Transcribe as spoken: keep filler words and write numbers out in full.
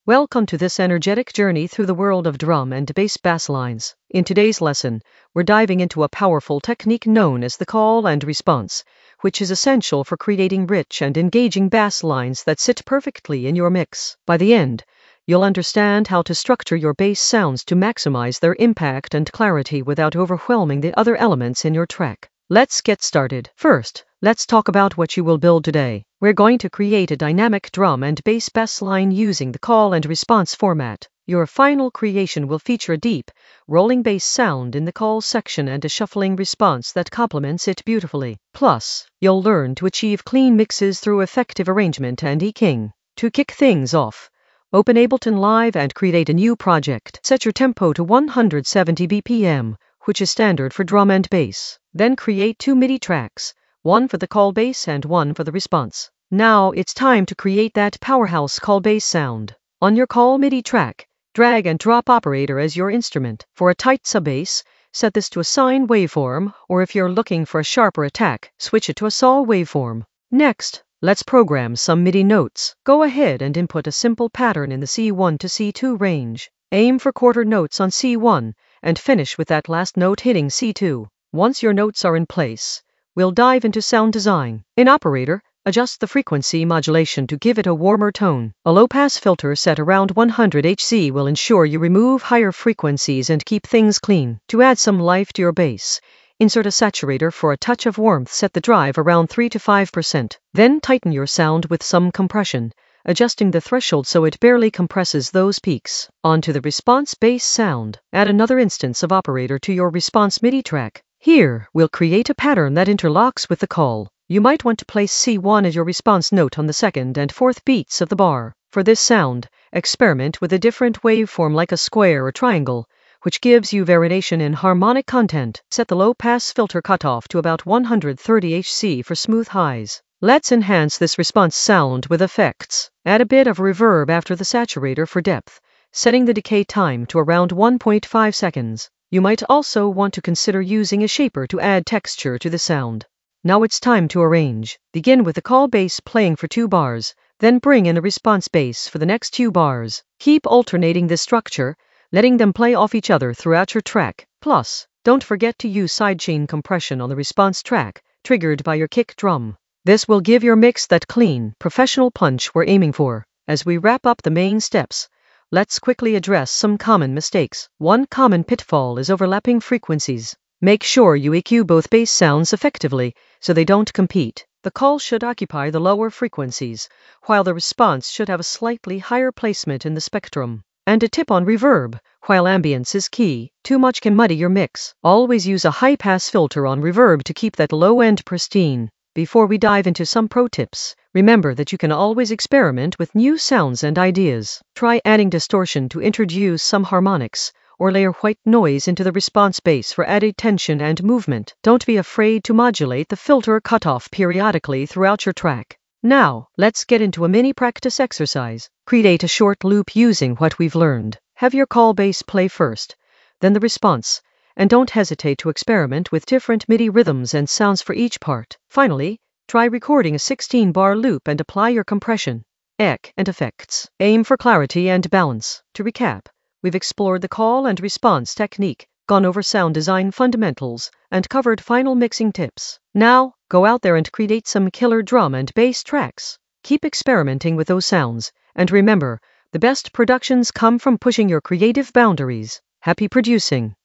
Welcome to this energetic journey through the world of drum and bass bass lines. In today's lesson, we're diving into a powerful technique known as the call and response, which is essential for creating rich and engaging bass lines that sit perfectly in your mix. By the end, you'll understand how to structure your bass sounds to maximize their impact and clarity without overwhelming the other elements in your track. Let's get started. First, let's talk about what you will build today. We're going to create a dynamic drum and bass bass line using the call and response format. Your final creation will feature a deep, rolling bass sound in the call section and a shuffling response that complements it beautifully. Plus, you'll learn to achieve clean mixes through effective arrangement and EQing. To kick things off, open Ableton Live and create a new project. Set your tempo to one hundred seventy B P M, which is standard for drum and bass. Then create two MIDI tracks, one for the call bass and one for the response. Now it's time to create that powerhouse call bass sound. On your call MIDI track, drag and drop operator as your instrument. For a tight sub-bass, set this to a sine waveform, or if you're looking for a sharper attack, switch it to a saw waveform. Next, let's program some MIDI notes. Go ahead and input a simple pattern in the C one to C two range. Aim for quarter notes on C one, and finish with that last note hitting C two. Once your notes are in place, we'll dive into sound design. In Operator, adjust the frequency modulation to give it a warmer tone. A low-pass filter set around one hundred hertz will ensure you remove higher frequencies and keep things clean. To add some life to your bass, insert a saturator for a touch of warmth. Set the drive around three to five percent. Then tighten your sound with some compression, adjusting the threshold so it barely compresses those peaks. Onto the response bass sound. Add another instance of Operator to your response MIDI track. Here, we'll create a pattern that interlocks with the call. You might want to place C one as your response note on the second and fourth beats of the bar. For this sound, experiment with a different waveform like a square or triangle, which gives you variation in harmonic content. Set the low-pass filter cutoff to about one hundred thirty hertz for smooth highs. Let's enhance this response sound with effects. Add a bit of reverb after the saturator for depth, setting the decay time to around one point five seconds. You might also want to consider using a shaper to add texture to the sound. Now it's time to arrange. Begin with the call bass playing for two bars, then bring in a response bass for the next two bars. Keep alternating this structure, letting them play off each other throughout your track. Plus, don't forget to use sidechain compression on the response track, triggered by your kick drum. This will give your mix that clean, professional punch we're aiming for. As we wrap up the main steps, let's quickly address some common mistakes. One common pitfall is overlapping frequencies. Make sure you E Q both bass sounds effectively so they don't compete. The call should occupy the lower frequencies, while the response should have a slightly higher placement in the spectrum. And a tip on reverb: while ambience is key, too much can muddy your mix. Always use a high-pass filter on reverb to keep that low end pristine. Before we dive into some pro tips, remember that you can always experiment with new sounds and ideas. Try adding distortion to introduce some harmonics, or layer white noise into the response bass for added tension and movement. Don't be afraid to modulate the filter cutoff periodically throughout your track. Now, let's get into a mini practice exercise. Create a short loop using what we've learned. Have your call bass play first, then the response, and don't hesitate to experiment with different MIDI rhythms and sounds for each part. Finally, try recording a sixteen bar loop and apply your compression, E Q, and effects. Aim for clarity and balance. To recap, we've explored the call and response technique, gone over sound design fundamentals, and covered final mixing tips. Now, go out there and create some killer drum and bass tracks. Keep experimenting with those sounds, and remember, the best productions come from pushing your creative boundaries. Happy producing!